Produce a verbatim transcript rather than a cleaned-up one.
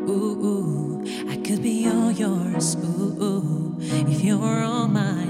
Ooh, ooh, I could be all yours. Ooh, ooh, if you're all mine.